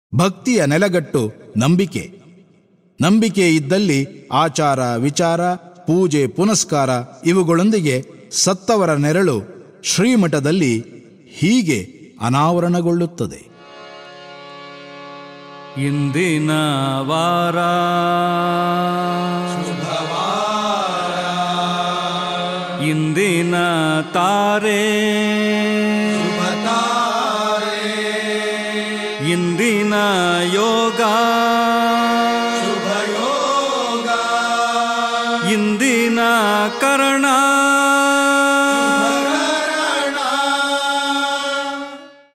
ಭಕ್ತಿಯ ನೆಲಗಟ್ಟು ನಂಬಿಕೆ. ನಂಬಿಕೆ ಇದ್ದಲ್ಲಿ ಆಚಾರ ವಿಚಾರ, ಪೂಜೆ ಪುನಸ್ಕಾರ ಇವುಗಳೊಂದಿಗೆ ಸತ್ತವರ ನೆರಳು ಶ್ರೀಮಠದಲ್ಲಿ ಹೀಗೆ ಅನಾವರಣಗೊಳ್ಳುತ್ತದೆ. ಇಂದಿನ ವಾರ ಇಂದಿನ ತಾರೆ ಇಂದಿನ ಯೋಗ ಇಂದಿನ ಕರ್ಣ